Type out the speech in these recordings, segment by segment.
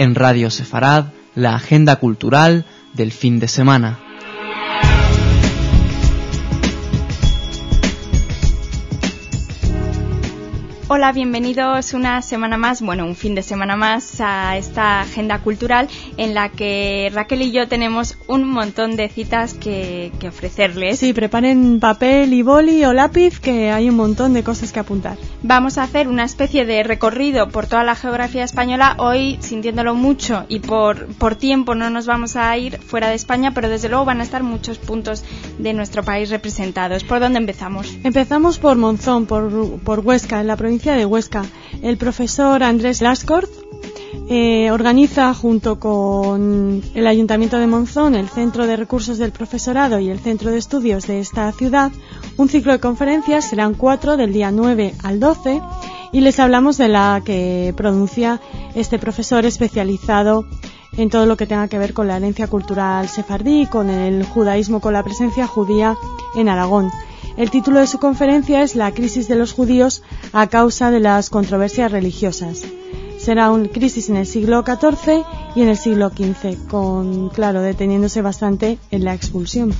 en Radio Sefarad, la agenda cultural del fin de semana. Hola, bienvenidos una semana más, un fin de semana más a esta agenda cultural en la que Raquel y yo tenemos un montón de citas que ofrecerles. Sí, preparen papel y boli o lápiz, que hay un montón de cosas que apuntar. Vamos a hacer una especie de recorrido por toda la geografía española, hoy sintiéndolo mucho y por tiempo no nos vamos a ir fuera de España, pero desde luego van a estar muchos puntos de nuestro país representados. ¿Por dónde empezamos? Empezamos por Monzón, por Huesca, en la provincia de Huesca. El profesor Andrés Lascort organiza junto con el Ayuntamiento de Monzón, el Centro de Recursos del Profesorado y el Centro de Estudios de esta ciudad un ciclo de conferencias. Serán 4 del día 9 al 12 y les hablamos de la que pronuncia este profesor especializado en todo lo que tenga que ver con la herencia cultural sefardí, con el judaísmo, con la presencia judía en Aragón. El título de su conferencia es La crisis de los judíos a causa de las controversias religiosas. Será una crisis en el siglo XIV y en el siglo XV, deteniéndose bastante en la expulsión.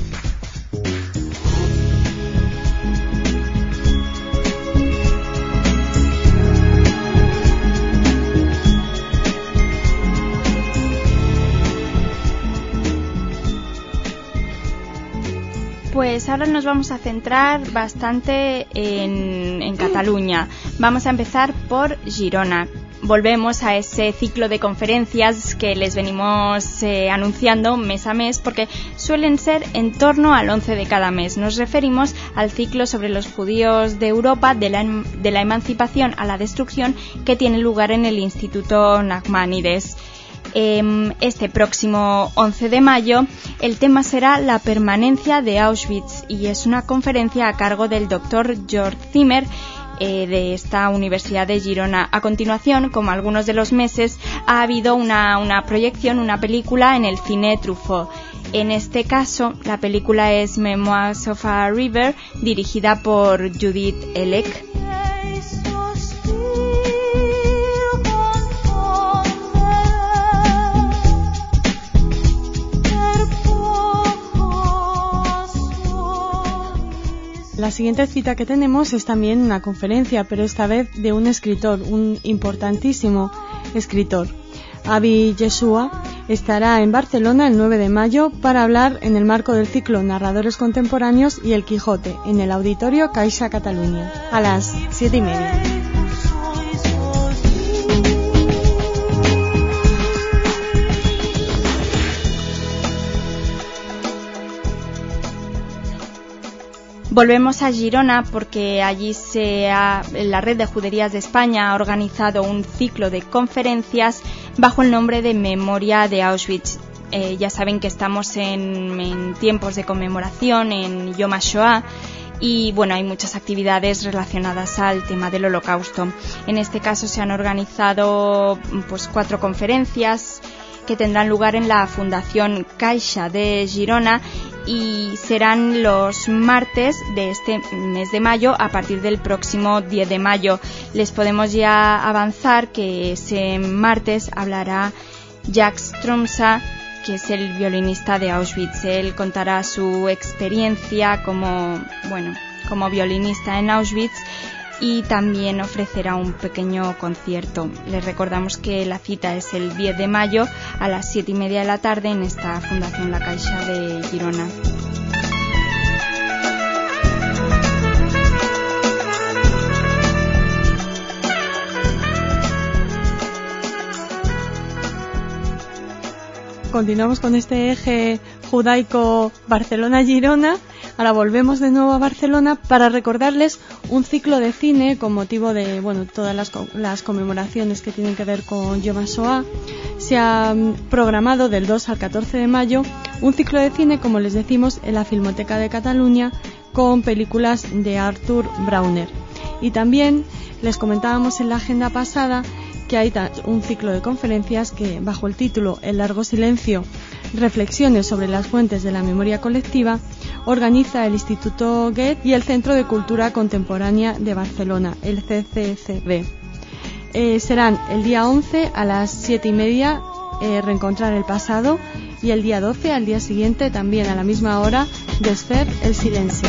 Pues ahora nos vamos a centrar bastante en Cataluña. Vamos a empezar por Girona. Volvemos a ese ciclo de conferencias que les venimos anunciando mes a mes, porque suelen ser en torno al 11 de cada mes. Nos referimos al ciclo sobre los judíos de Europa, de la emancipación a la destrucción, que tiene lugar en el Instituto Nachmanides. Este próximo 11 de mayo el tema será la permanencia de Auschwitz y es una conferencia a cargo del doctor George Zimmer de esta Universidad de Girona. A continuación, como algunos de los meses, ha habido una proyección, una película en el cine Truffaut. En este caso, la película es Memoirs of a River, dirigida por Judith Elek. La siguiente cita que tenemos es también una conferencia, pero esta vez de un escritor, un importantísimo escritor. Avi Yeshua estará en Barcelona el 9 de mayo para hablar en el marco del ciclo Narradores Contemporáneos y El Quijote en el Auditorio Caixa Catalunya a las 7:30. Volvemos a Girona porque allí la Red de Juderías de España ha organizado un ciclo de conferencias bajo el nombre de Memoria de Auschwitz. Ya saben que estamos en tiempos de conmemoración, en Yom HaShoah, y hay muchas actividades relacionadas al tema del Holocausto. En este caso se han organizado 4 conferencias que tendrán lugar en la Fundación Caixa de Girona y serán los martes de este mes de mayo a partir del próximo 10 de mayo. Les podemos ya avanzar que ese martes hablará Jacques Tromsa, que es el violinista de Auschwitz. Él contará su experiencia como violinista en Auschwitz y también ofrecerá un pequeño concierto. Les recordamos que la cita es el 10 de mayo a las 7:30 de la tarde en esta Fundación La Caixa de Girona. Continuamos con este eje judaico Barcelona-Girona. Ahora volvemos de nuevo a Barcelona para recordarles un ciclo de cine con motivo de todas las conmemoraciones que tienen que ver con Yom HaShoah. Se ha programado del 2 al 14 de mayo un ciclo de cine, como les decimos, en la Filmoteca de Cataluña con películas de Arthur Brauner. Y también les comentábamos en la agenda pasada que hay un ciclo de conferencias que, bajo el título El largo silencio, reflexiones sobre las fuentes de la memoria colectiva, organiza el Instituto Goethe y el Centro de Cultura Contemporánea de Barcelona, el CCCB. serán el día 11 a las 7:30, Reencontrar el pasado, y el día 12, al día siguiente, también a la misma hora, Desfer el silencio.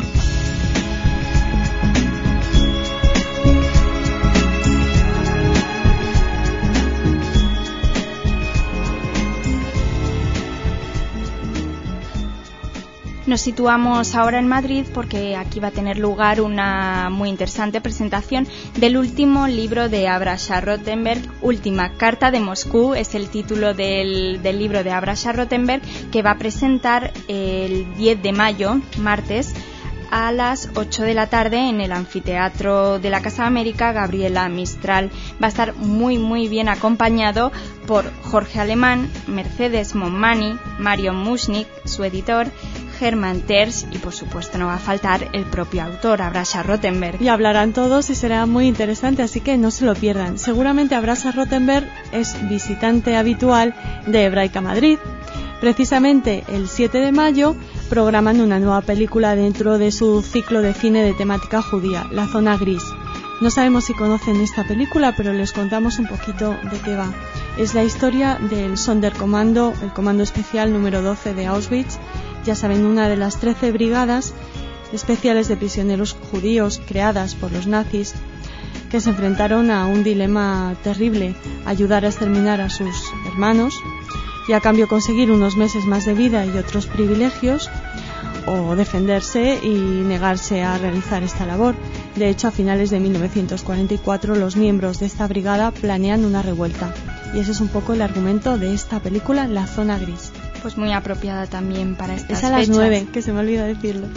Nos situamos ahora en Madrid porque aquí va a tener lugar una muy interesante presentación del último libro de Abraham Rothenberg, Última Carta de Moscú, es el título del libro de Abraham Rothenberg, que va a presentar el 10 de mayo, martes, a las 8 de la tarde en el anfiteatro de la Casa América Gabriela Mistral. Va a estar muy bien acompañado por Jorge Alemán, Mercedes Monmani, Mario Mushnik, su editor, Germán Terz, y por supuesto no va a faltar el propio autor, Abraham Rothenberg. Y hablarán todos y será muy interesante, así que no se lo pierdan. Seguramente Abraham Rothenberg es visitante habitual de Hebraica Madrid. Precisamente el 7 de mayo programan una nueva película dentro de su ciclo de cine de temática judía, La Zona Gris. No sabemos si conocen esta película, pero les contamos un poquito de qué va. Es la historia del Sonderkommando, el Comando Especial número 12 de Auschwitz. Ya saben, una de las 13 brigadas especiales de prisioneros judíos creadas por los nazis, que se enfrentaron a un dilema terrible: ayudar a exterminar a sus hermanos y a cambio conseguir unos meses más de vida y otros privilegios, o defenderse y negarse a realizar esta labor. De hecho, a finales de 1944 los miembros de esta brigada planean una revuelta, y ese es un poco el argumento de esta película, La Zona Gris. Pues muy apropiada también para estas fechas. Es a las fechas. 9, que se me olvida decirlo.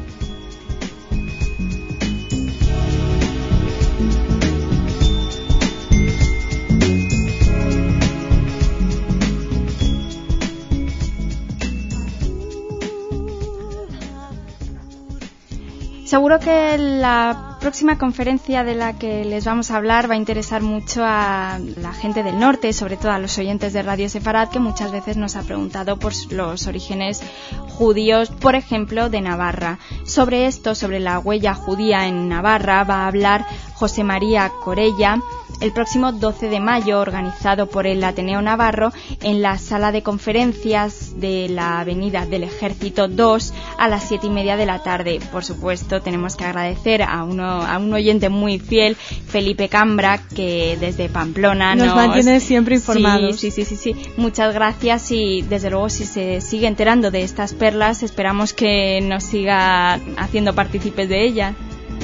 Seguro que la próxima conferencia de la que les vamos a hablar va a interesar mucho a la gente del norte, sobre todo a los oyentes de Radio Sefarad, que muchas veces nos ha preguntado por los orígenes judíos, por ejemplo, de Navarra. Sobre esto, sobre la huella judía en Navarra, va a hablar José María Corella el próximo 12 de mayo, organizado por el Ateneo Navarro, en la sala de conferencias de la Avenida del Ejército 2 a las 7:30 de la tarde. Por supuesto, tenemos que agradecer a un oyente muy fiel, Felipe Cambra, que desde Pamplona nos mantiene siempre informados. Sí. Muchas gracias, y desde luego, si se sigue enterando de estas perlas, esperamos que nos siga haciendo partícipes de ellas.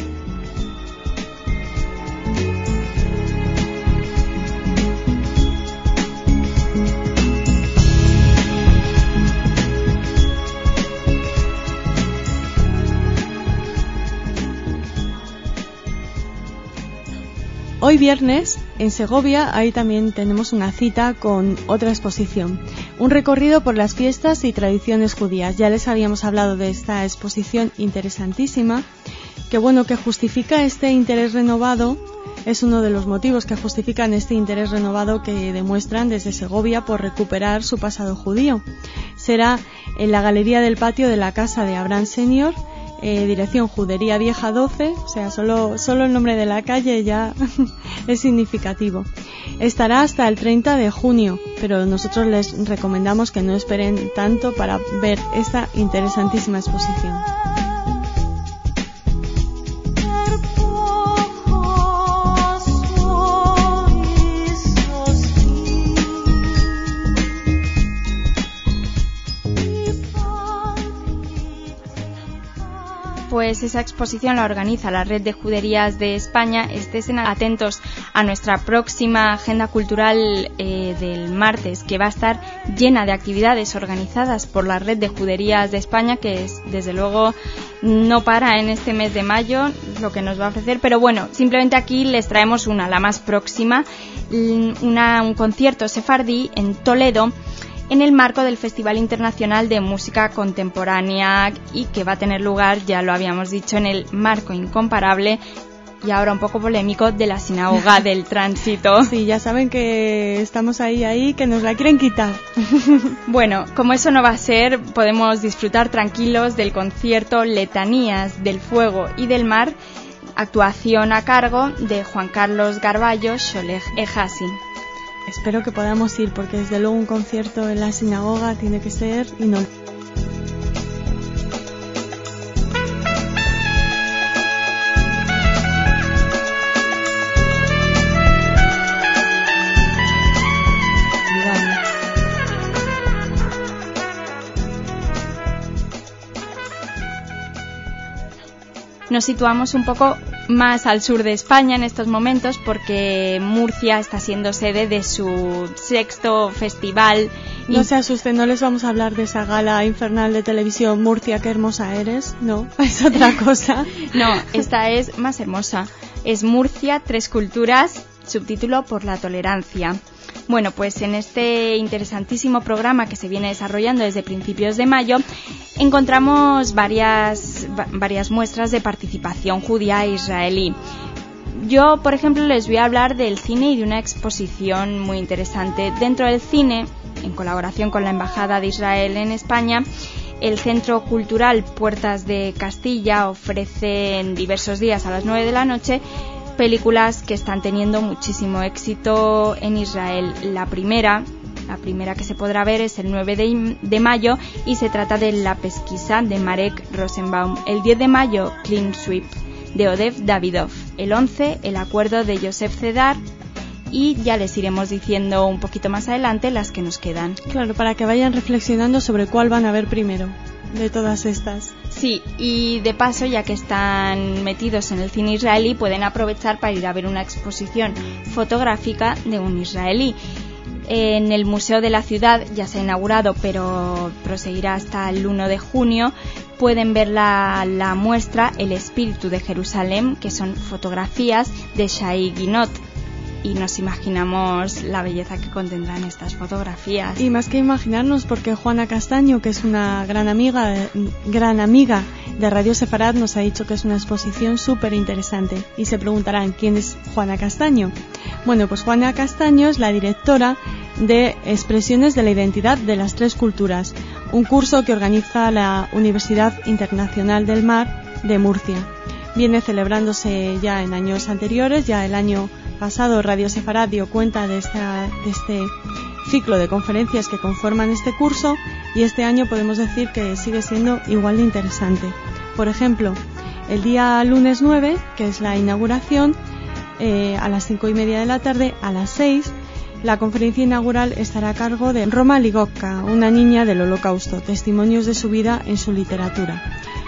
Hoy viernes, en Segovia, ahí también tenemos una cita con otra exposición. Un recorrido por las fiestas y tradiciones judías. Ya les habíamos hablado de esta exposición interesantísima, que justifica este interés renovado. Es uno de los motivos que justifican este interés renovado que demuestran desde Segovia por recuperar su pasado judío. Será en la Galería del Patio de la Casa de Abraham Senior, dirección Judería Vieja 12, o sea, solo el nombre de la calle ya es significativo. Estará hasta el 30 de junio, pero nosotros les recomendamos que no esperen tanto para ver esta interesantísima exposición. Pues esa exposición la organiza la Red de Juderías de España. Estén atentos a nuestra próxima agenda cultural del martes, que va a estar llena de actividades organizadas por la Red de Juderías de España, que desde luego no para en este mes de mayo lo que nos va a ofrecer. Pero bueno, simplemente aquí les traemos la más próxima, un concierto sefardí en Toledo, en el marco del Festival Internacional de Música Contemporánea, y que va a tener lugar, ya lo habíamos dicho, en el marco incomparable y ahora un poco polémico de la Sinagoga del Tránsito. Sí, ya saben que estamos ahí, que nos la quieren quitar. Bueno, como eso no va a ser, podemos disfrutar tranquilos del concierto Letanías del Fuego y del Mar, Actuación a cargo de Juan Carlos Garballo, Xoleg e Hassin. Espero que podamos ir, porque desde luego un concierto en la sinagoga tiene que ser inolvidable. Nos situamos un poco más al sur de España en estos momentos porque Murcia está siendo sede de su 6º festival. No se asusten, no les vamos a hablar de esa gala infernal de televisión Murcia, qué hermosa eres. No, es otra cosa. No, esta es más hermosa. Es Murcia, 3 culturas, subtítulo por la tolerancia. Bueno, pues en este interesantísimo programa que se viene desarrollando desde principios de mayo, encontramos varias muestras de participación judía e israelí. Yo, por ejemplo, les voy a hablar del cine y de una exposición muy interesante. Dentro del cine, en colaboración con la Embajada de Israel en España, el Centro Cultural Puertas de Castilla ofrece en diversos días a las 9 de la noche películas que están teniendo muchísimo éxito en Israel. La primera que se podrá ver es el 9 de mayo y se trata de La Pesquisa de Marek Rosenbaum. El 10 de mayo, Clean Sweep de Odev Davidov. El 11, El Acuerdo de Yosef Cedar. Y ya les iremos diciendo un poquito más adelante las que nos quedan. Claro, para que vayan reflexionando sobre cuál van a ver primero de todas estas. Sí, y de paso, ya que están metidos en el cine israelí, pueden aprovechar para ir a ver una exposición fotográfica de un israelí. En el Museo de la Ciudad ya se ha inaugurado, pero proseguirá hasta el 1 de junio. Pueden ver la muestra El Espíritu de Jerusalén, que son fotografías de Shai Guinot. Y nos imaginamos la belleza que contendrán estas fotografías. Y más que imaginarnos, porque Juana Castaño, que es una gran amiga de Radio Sefarad, nos ha dicho que es una exposición súper interesante. Y se preguntarán, ¿quién es Juana Castaño? Bueno, pues Juana Castaño es la directora de Expresiones de la Identidad de las 3 Culturas, un curso que organiza la Universidad Internacional del Mar de Murcia. Viene celebrándose ya en años anteriores, ya el año pasado Radio Sefarad dio cuenta de este ciclo de conferencias que conforman este curso, y este año podemos decir que sigue siendo igual de interesante. Por ejemplo, el día lunes 9, que es la inauguración, a las 5:30 de la tarde, a las 6, la conferencia inaugural estará a cargo de Roma Ligocka, una niña del Holocausto, testimonios de su vida en su literatura.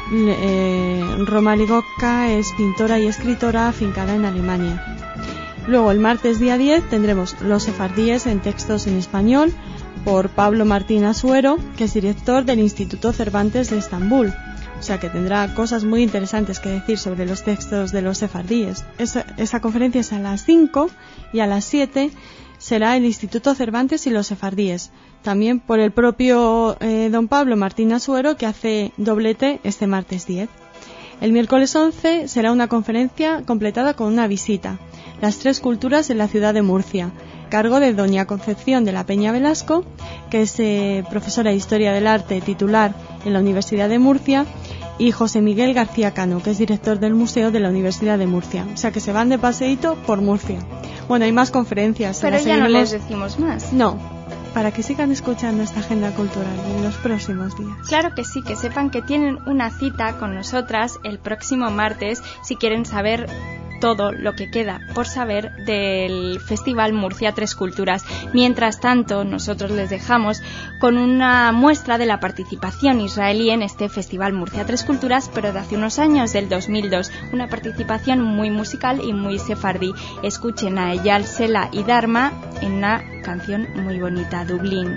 Roma Ligocka es pintora y escritora afincada en Alemania. Luego, el martes día 10, tendremos Los sefardíes en textos en español por Pablo Martín Asuero, que es director del Instituto Cervantes de Estambul. O sea que tendrá cosas muy interesantes que decir sobre los textos de los sefardíes. Esa conferencia es a las 5, y a las 7 será el Instituto Cervantes y los sefardíes. También por el propio don Pablo Martín Asuero, que hace doblete este martes 10. El miércoles 11 será una conferencia completada con una visita. Las 3 culturas en la ciudad de Murcia, cargo de doña Concepción de la Peña Velasco, que es profesora de Historia del Arte titular en la Universidad de Murcia, y José Miguel García Cano, que es director del Museo de la Universidad de Murcia. O sea que se van de paseíto por Murcia. Bueno, hay más conferencias. Pero ya no les decimos más. No, para que sigan escuchando esta agenda cultural en los próximos días. Claro que sí, que sepan que tienen una cita con nosotras el próximo martes si quieren saber todo lo que queda por saber del Festival Murcia 3 Culturas. Mientras tanto, nosotros les dejamos con una muestra de la participación israelí en este Festival Murcia 3 Culturas, pero de hace unos años, del 2002. Una participación muy musical y muy sefardí. Escuchen a Eyal Sela y Dharma en una canción muy bonita, Dublín.